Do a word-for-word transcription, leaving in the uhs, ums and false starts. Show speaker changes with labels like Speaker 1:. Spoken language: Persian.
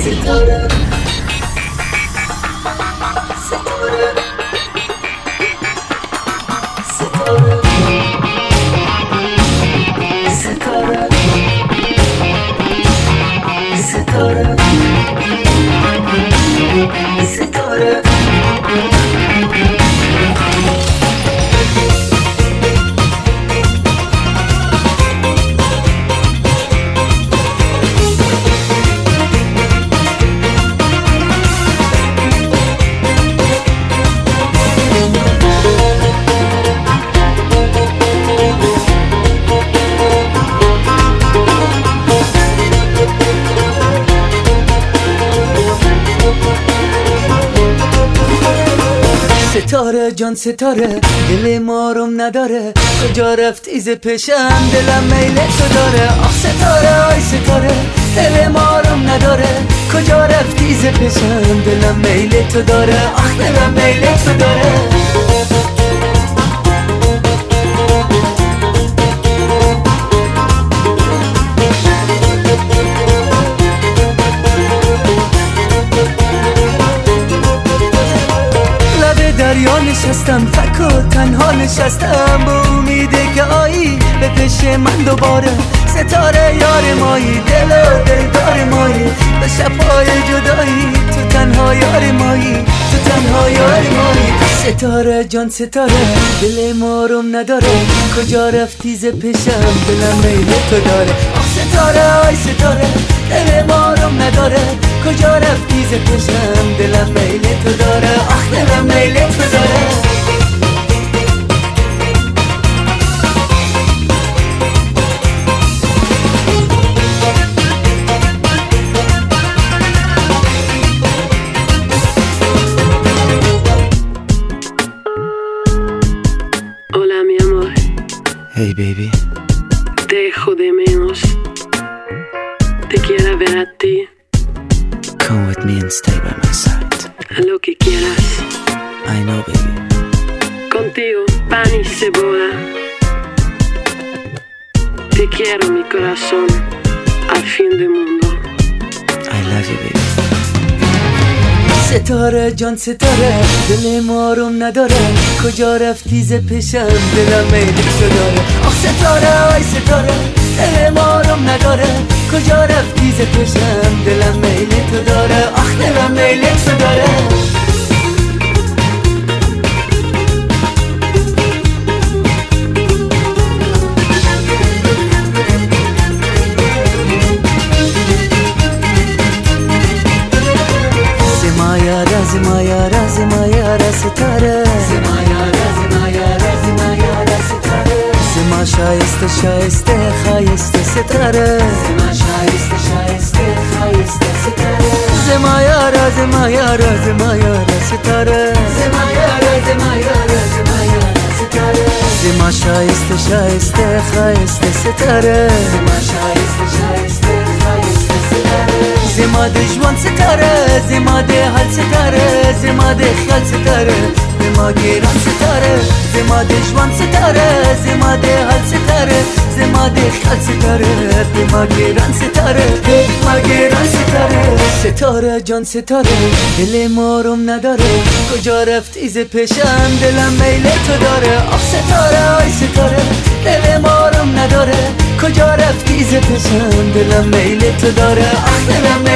Speaker 1: ستاره ستاره ستاره ستاره ستاره ستاره ستاره جان ستاره دل مارم نداره کجا رفتی ز پیشم دلم میل تو داره آخ ستاره آی ستاره دل مارم نداره کجا رفتی ز پیشم دلم میل تو داره آخ دلم میل تو داره دریا نشستم فک و تنها نشستم با امیده که آیی به پیش من دوباره ستاره یار مایی دل و دلدار مایی به شبهای جدایی تو تنها یار مایی تو تنها یار مایی ستاره جان ستاره دل مارم نداره کجا رفتی ز پیشم دلم میل تو داره آخ ستاره آی ستاره دل مارم نداره کجا رفتی ز پیشم دلم میل تو داره آخ دلم میل تو داره
Speaker 2: Hola mi amor.
Speaker 3: Hey baby.
Speaker 2: Dejo de menos. Te quiero ver a ti.
Speaker 3: Come with me and stay by my side.
Speaker 2: A lo que quieras.
Speaker 3: I know baby.
Speaker 2: Contigo pan y cebolla. Te quiero mi corazón. Al fin del mundo.
Speaker 3: I love you baby.
Speaker 1: ستاره جان ستاره دل مارم نداره کجا رفتی ز پیشم دلم میل تو داره آخ ستاره آی ستاره دل مارم نداره کجا رفتی ز پیشم دلم میل تو داره آخ دلم میل تو داره زما یارا زما یارا ستاره زما یارا زما یارا زما یارا ستاره زما شایسته شایسته خایسته ستاره زما شایسته شایسته خایسته ستاره زما یارا زما یارا زما یارا ستاره زما یارا زما یارا زما یارا ستاره زما شایسته شایسته خایسته ستاره زما شایسته شایسته خایسته ستاره زما دشوان ستاره زما ده حل ستاره زما ده خیال ستاره زما گیران ستاره زما دشوان ستاره زما ده حل ستاره زما ده خیال ستاره زما گیران ستاره زما گیران ستاره ستاره جان ستاره دل مارم نداره کجا رفتی ز پیشم دلم میل تو داره آخ ستاره آی ستاره دل مارم نداره کجا رفتی ز پیشم دلم میل تو داره آخ دلم